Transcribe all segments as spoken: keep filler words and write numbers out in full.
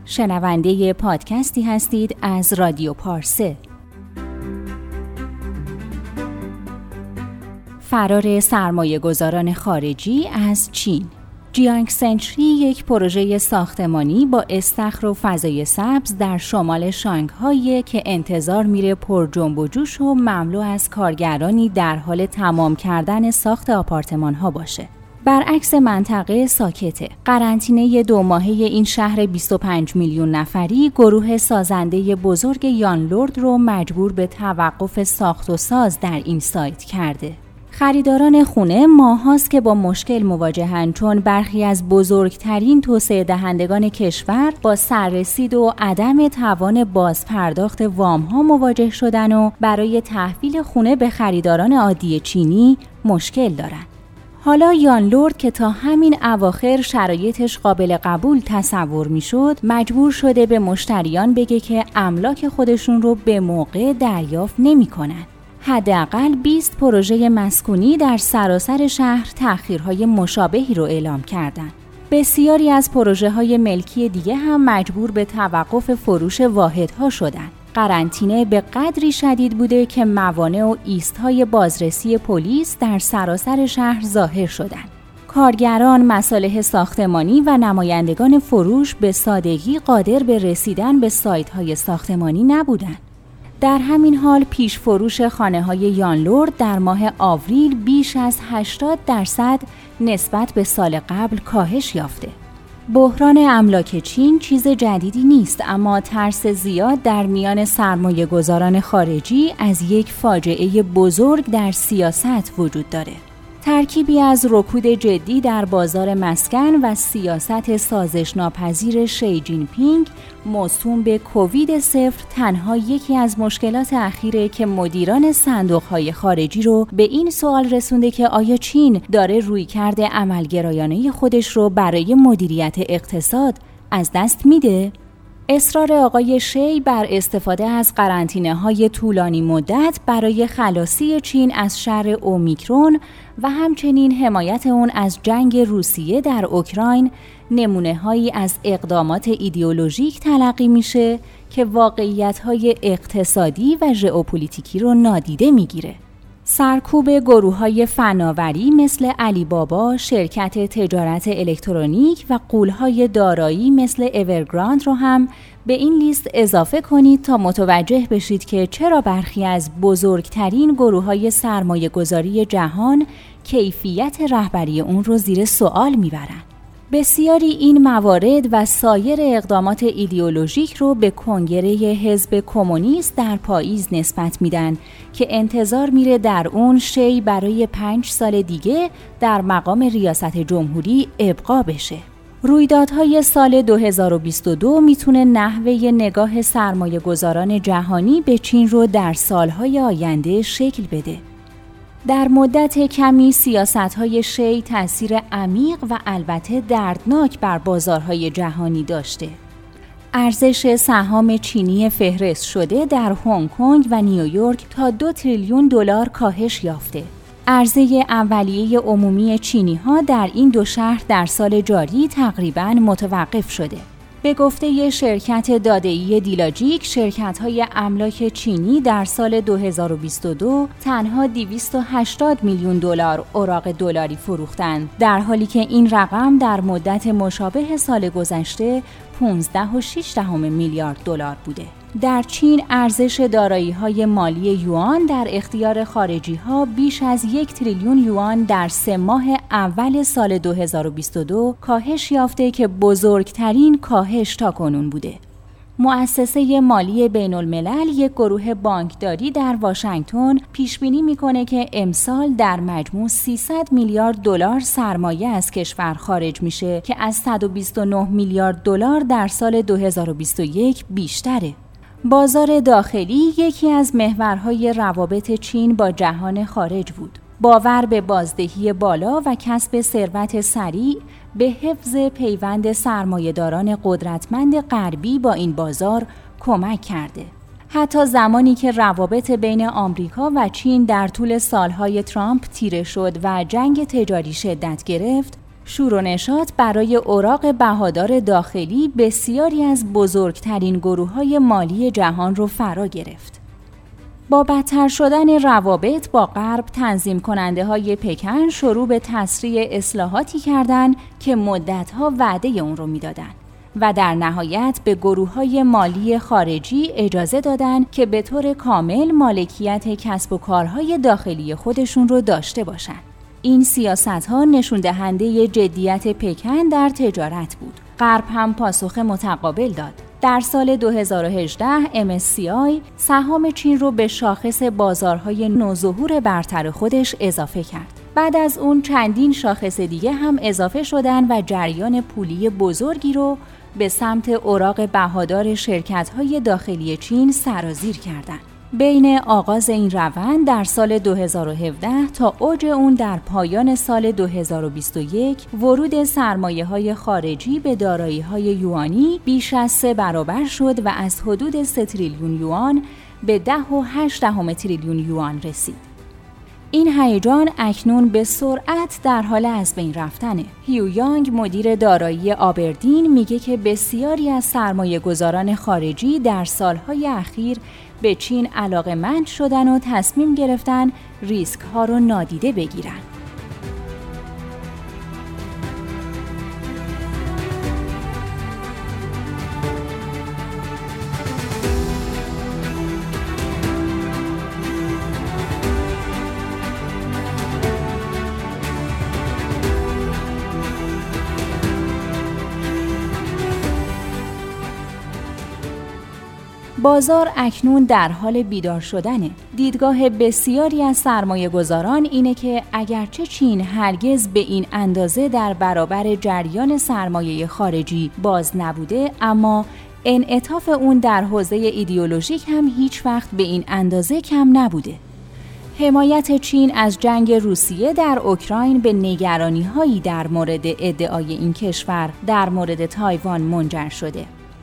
شنونده پادکستی هستید از رادیو پارسه. فرار سرمایه‌گذاران خارجی از چین. جیانگ سنچری یک پروژه ساختمانی با استخر و فضای سبز در شمال شانگهای که انتظار میره پر جنب و جوش و مملو از کارگرانی در حال تمام کردن ساخت آپارتمان ها باشه. برعکس منطقه ساکته، قرنطینه دو ماهه این شهر بیست و پنج میلیون نفری گروه سازنده بزرگ یانلورد رو مجبور به توقف ساخت و ساز در این سایت کرده. خریداران خونه ماهاست که با مشکل مواجهن، چون برخی از بزرگترین توسعه دهندگان کشور با سررسید و عدم توان بازپرداخت وام‌ها مواجه شدن و برای تحویل خونه به خریداران عادی چینی مشکل دارن. حالا یانلورد که تا همین اواخر شرایطش قابل قبول تصور میشد، مجبور شده به مشتریان بگه که املاک خودشون رو به موقع دریافت نمی‌کنن. حداقل بیست پروژه مسکونی در سراسر شهر تأخیرهای مشابهی رو اعلام کردند. بسیاری از پروژه‌های ملکی دیگه هم مجبور به توقف فروش واحدها شدند. قرنطینه به قدری شدید بوده که موانع و ایست‌های بازرسی پلیس در سراسر شهر ظاهر شدند. کارگران، مصالح ساختمانی و نمایندگان فروش به سادگی قادر به رسیدن به سایت‌های ساختمانی نبودند. در همین حال پیش فروش خانه‌های یانلورد در ماه آوریل بیش از هشتاد درصد نسبت به سال قبل کاهش یافته. بحران املاک چین چیز جدیدی نیست، اما ترس زیاد در میان سرمایه‌گذاران خارجی از یک فاجعه بزرگ در سیاست وجود داره. ترکیبی از رکود جدی در بازار مسکن و سیاست سازش ناپذیر شی جین پینگ موسوم به کووید صفر تنها یکی از مشکلات اخیره که مدیران صندوق‌های خارجی رو به این سوال رسونده که آیا چین داره رویکرد عملگرایانه خودش رو برای مدیریت اقتصاد از دست میده؟ اصرار آقای شی بر استفاده از قرنطینه‌های طولانی مدت برای خلاصی چین از شر اومیکرون و همچنین حمایت اون از جنگ روسیه در اوکراین نمونه‌هایی از اقدامات ایدئولوژیک تلقی میشه که واقعیت‌های اقتصادی و ژئوپلیتیکی رو نادیده میگیره. سرکوب گروه‌های فناوری مثل علی بابا، شرکت تجارت الکترونیک و غول‌های دارایی مثل اورگراند رو هم به این لیست اضافه کنید تا متوجه بشید که چرا برخی از بزرگترین گروه‌های سرمایه‌گذاری جهان کیفیت رهبری اون رو زیر سوال میبرن. بسیاری این موارد و سایر اقدامات ایدئولوژیک رو به کنگره حزب کمونیست در پاییز نسبت میدن که انتظار میره در اون شی برای پنج سال دیگه در مقام ریاست جمهوری ابقا بشه. رویدادهای سال دو هزار و بیست و دو میتونه نحوه نگاه سرمایه گذاران جهانی به چین رو در سالهای آینده شکل بده. در مدت کمی سیاست‌های شی تأثیر عمیق و البته دردناک بر بازارهای جهانی داشته. ارزش سهام چینی فهرست شده در هنگ کنگ و نیویورک تا دو تریلیون دلار کاهش یافته. عرضه اولیه عمومی چینی‌ها در این دو شهر در سال جاری تقریباً متوقف شده. به گفته شرکت داده‌ای دیلاجیک، شرکت‌های املاک چینی در سال دو هزار و بیست و دو تنها دویست و هشتاد میلیون دلار اوراق دلاری فروختند، در حالی که این رقم در مدت مشابه سال گذشته پانزده و شش دهم میلیارد دلار بوده. در چین ارزش دارایی‌های مالی یوان در اختیار خارجی‌ها بیش از یک تریلیون یوان در سه ماه اول سال دو هزار و بیست و دو کاهش یافته که بزرگترین کاهش تاکنون بوده. مؤسسه مالی بین الملل، یک گروه بانکداری در واشنگتن، پیش بینی میکنه که امسال در مجموع سیصد میلیارد دلار سرمایه از کشور خارج میشه که از صد و بیست و نه میلیارد دلار در سال دو هزار و بیست و یک بیشتره. بازار داخلی یکی از محورهای روابط چین با جهان خارج بود. باور به بازدهی بالا و کسب ثروت سریع به حفظ پیوند سرمایه‌داران قدرتمند غربی با این بازار کمک کرده. حتی زمانی که روابط بین آمریکا و چین در طول سالهای ترامپ تیره شد و جنگ تجاری شدت گرفت، شور و نشاط برای اوراق بهادار داخلی بسیاری از بزرگترین گروه‌های مالی جهان رو فرا گرفت. با بدتر شدن روابط با غرب، تنظیم کننده های پکن شروع به تسریع اصلاحاتی کردند که مدتها وعده اون رو میدادن و در نهایت به گروه‌های مالی خارجی اجازه دادند که به طور کامل مالکیت کسب و کارهای داخلی خودشون رو داشته باشند. این سیاست‌ها نشون دهنده جدیت پکن در تجارت بود. غرب هم پاسخ متقابل داد. در سال دو هزار و هجده ام اس سی آی سهام چین رو به شاخص بازارهای نوظهور برتر خودش اضافه کرد. بعد از اون چندین شاخص دیگه هم اضافه شدن و جریان پولی بزرگی رو به سمت اوراق بهادار شرکت‌های داخلی چین سرازیر کردند. بین آغاز این روند در سال دو هزار و هفده تا اوج اون در پایان سال دو هزار و بیست و یک، ورود سرمایه‌های خارجی به دارایی‌های یوانی بیش از سه برابر شد و از حدود سه تریلیون یوان به ده و هشت دهم تریلیون یوان رسید. این هیجان اکنون به سرعت در حال از بین رفتنه. هیو یانگ، مدیر دارایی آبردین، میگه که بسیاری از سرمایه‌گذاران خارجی در سالهای اخیر به چین علاقه‌مند شدن و تصمیم گرفتن ریسک ها رو نادیده بگیرن. بازار اکنون در حال بیدار شدنه. دیدگاه بسیاری از سرمایه گذاران اینه که اگرچه چین هرگز به این اندازه در برابر جریان سرمایه خارجی باز نبوده، اما انعطاف اون در حوزه ایدئولوژیک هم هیچ وقت به این اندازه کم نبوده. حمایت چین از جنگ روسیه در اوکراین به نگرانی‌هایی در مورد ادعای این کشور در مورد تایوان منجر شده.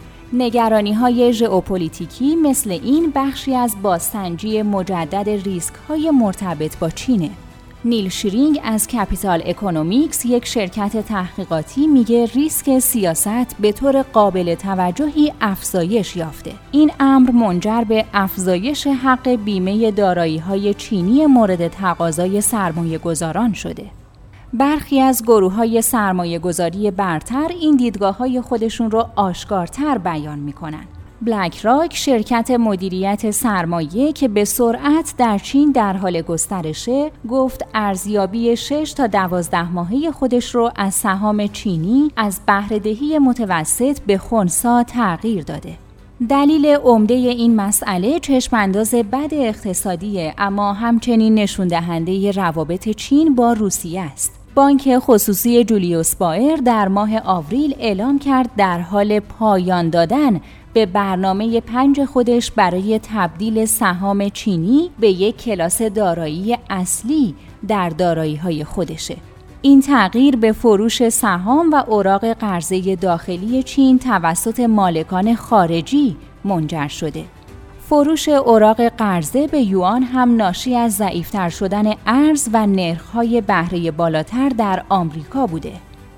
نگرانی‌های ژئوپلیتیکی مثل این بخشی از بازسنجی مجدد ریسک‌های مرتبط با چینه. نیل شرینگ از کپیتال اکونومیکس، یک شرکت تحقیقاتی، میگه ریسک سیاست به طور قابل توجهی افزایش یافته. این امر منجر به افزایش حق بیمه دارایی‌های چینی مورد تقاضای سرمایه‌گذاران شده. برخی از گروه‌های سرمایه‌گذاری برتر این دیدگاه‌های خودشون رو آشکارتر بیان می‌کنن. بلک راک، شرکت مدیریت سرمایه که به سرعت در چین در حال گسترشه، گفت ارزیابی شش تا دوازده ماهه خودش رو از سهام چینی از بهره‌دهی متوسط به خنثی تغییر داده. دلیل عمده این مسئله چشمانداز بد اقتصادیه، اما همچنین نشون دهنده روابط چین با روسیه است. بانک خصوصی جولیوس بایر در ماه آوریل اعلام کرد در حال پایان دادن به برنامه پنج خودش برای تبدیل سهام چینی به یک کلاس دارایی اصلی در دارایی‌های خودشه. این تغییر به فروش سهام و اوراق قرضه داخلی چین توسط مالکان خارجی منجر شده. فروش اوراق قرضه به یوان هم ناشی از ضعیف‌تر شدن ارز و نرخ‌های بهره بالاتر در آمریکا بوده.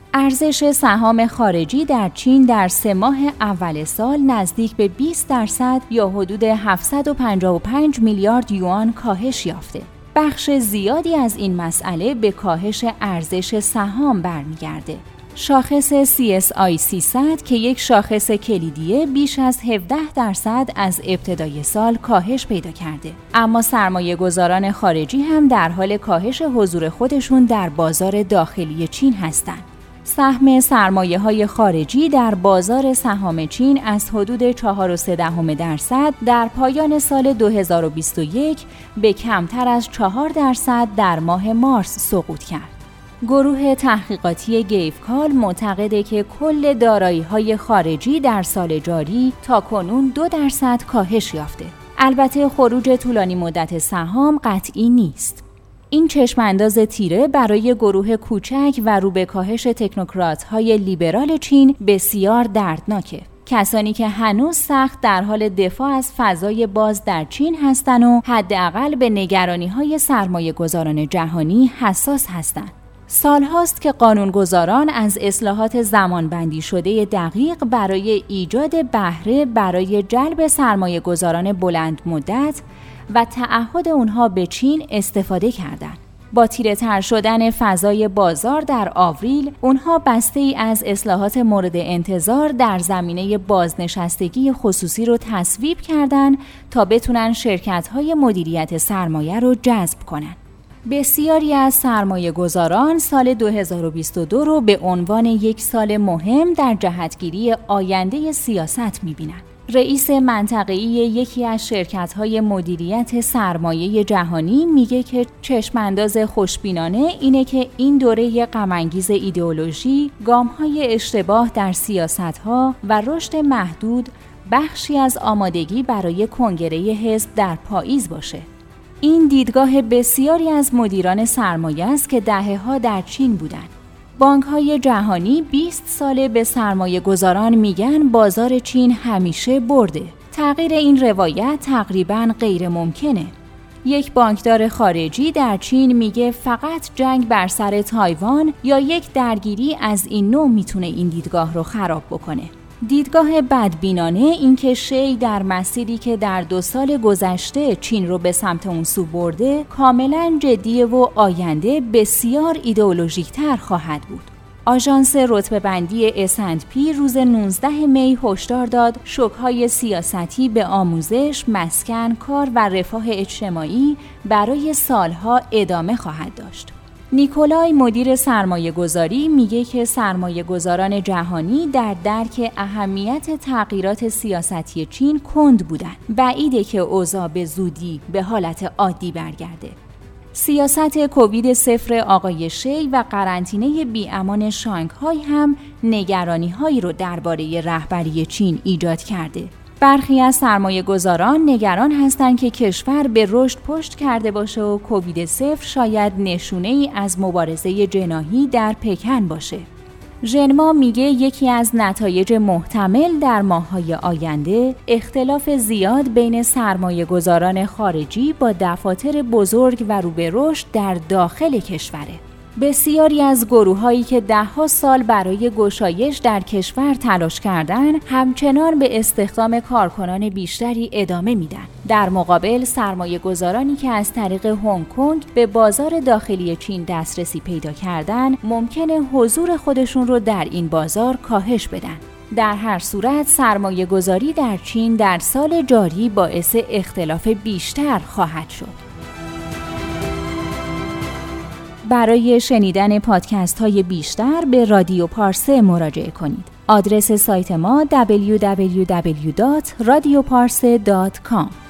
ارزش سهام خارجی در چین در سه ماه اول سال نزدیک به بیست درصد یا حدود هفتصد و پنجاه و پنج میلیارد یوان کاهش یافته. بخش زیادی از این مسئله به کاهش ارزش سهام برمیگرده. شاخص سی اس آی سیصد که یک شاخص کلیدیه بیش از هفده درصد از ابتدای سال کاهش پیدا کرده. اما سرمایه گذاران خارجی هم در حال کاهش حضور خودشون در بازار داخلی چین هستند. سهم سرمایه‌های خارجی در بازار سهام چین از حدود چهار و سه دهم درصد در پایان سال دو هزار و بیست و یک به کمتر از چهار درصد در ماه مارس سقوط کرد. گروه تحقیقاتی گیفکال معتقده که کل دارایی‌های خارجی در سال جاری تاکنون دو درصد کاهش یافته. البته خروج طولانی مدت سهام قطعی نیست. این چشمانداز تیره برای گروه کوچک و رو به کاهش تکنوکرات‌های لیبرال چین بسیار دردناکه. کسانی که هنوز سخت در حال دفاع از فضای باز در چین هستند و حداقل به نگرانی‌های سرمایه‌گذاران جهانی حساس هستند. سالهاست که قانونگذاران از اصلاحات زمانبندی شده دقیق برای ایجاد بهره برای جلب سرمایه‌گذاران بلند مدت و تعهد اونها به چین استفاده کردند. با تیره‌تر شدن فضای بازار در آوریل، اونها بسته‌ای از اصلاحات مورد انتظار در زمینه بازنشستگی خصوصی رو تصویب کردند تا بتونن شرکت‌های مدیریت سرمایه رو جذب کنن. بسیاری از سرمایه‌گذاران سال دو هزار و بیست و دو رو به عنوان یک سال مهم در جهتگیری آینده سیاست می‌بینن. رئیس منطقه‌ای یکی از شرکت‌های مدیریت سرمایه جهانی میگه که چشم‌انداز خوشبینانه اینه که این دوره غم‌انگیز ایدئولوژی، گام‌های اشتباه در سیاست‌ها و رشد محدود بخشی از آمادگی برای کنگره حزب در پاییز باشه. این دیدگاه بسیاری از مدیران سرمایه است که دهه‌ها در چین بودند. بانک‌های جهانی بیست ساله به سرمایه گذاران میگن بازار چین همیشه برده. تغییر این روایت تقریباً غیر ممکنه. یک بانکدار خارجی در چین میگه فقط جنگ بر سر تایوان یا یک درگیری از این نوع میتونه این دیدگاه رو خراب بکنه. دیدگاه بدبینانه این که شی در مسیری که در دو سال گذشته چین رو به سمت اون سو برده کاملا جدیه و آینده بسیار ایدئولوژیک‌تر خواهد بود. آژانس رتبه‌بندی اس اند پی روز نوزدهم می هشدار داد شوک‌های سیاستی به آموزش، مسکن، کار و رفاه اجتماعی برای سالها ادامه خواهد داشت. نیکولای مدیر سرمایه گذاری میگه که سرمایه گذاران جهانی در درک اهمیت تغییرات سیاستی چین کند بودن. بعیده که اوضاع به زودی به حالت عادی برگرده. سیاست کووید صفر آقای شی و قرنطینه بی‌امان شانگهای هم نگرانی هایی رو درباره رهبری چین ایجاد کرده. برخی از سرمایه گذاران نگران هستند که کشور به رشد پشت کرده باشه و کووید صفر شاید نشونه ای از مبارزه جناحی در پکن باشه. ژنما میگه یکی از نتایج محتمل در ماه‌های آینده اختلاف زیاد بین سرمایه گذاران خارجی با دفاتر بزرگ و رو به رشد در داخل کشوره. بسیاری از گروه‌هایی که ده‌ها سال برای گشایش در کشور تلاش کردند، همچنان به استخدام کارکنان بیشتری ادامه میدن. در مقابل سرمایه‌گذارانی که از طریق هنگ کنگ به بازار داخلی چین دسترسی پیدا کردن، ممکنه حضور خودشون رو در این بازار کاهش بدن. در هر صورت سرمایه‌گذاری در چین در سال جاری باعث اختلاف بیشتر خواهد شد. برای شنیدن پادکست های بیشتر به رادیو پارسه مراجعه کنید. آدرس سایت ما دبلیو دبلیو دبلیو دات رادیو پارسه دات کام